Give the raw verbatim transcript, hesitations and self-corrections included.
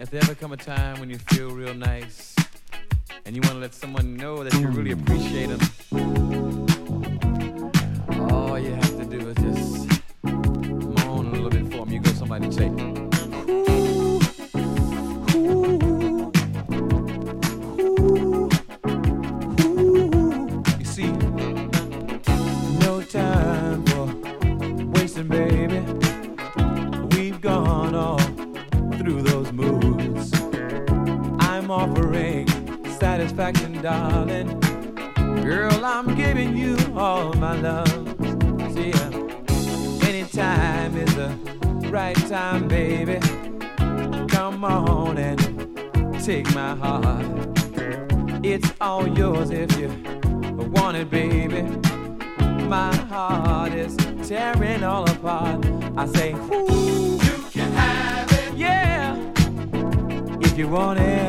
If there ever come a time when you feel real nice and you want to let someone know that you really appreciate them, all you have to do is just moan a little bit for them. You go somebody say, ooh, ooh, ooh, ooh. You see, no time for wasting, baby. We've gone all through those moods. I'm offering satisfaction, darling. Girl, I'm giving you all my love. See, uh, anytime is the right time, baby. Come on and take my heart. It's all yours if you want it, baby. My heart is tearing all apart. I say, ooh, you can have it. Yeah, if you want it.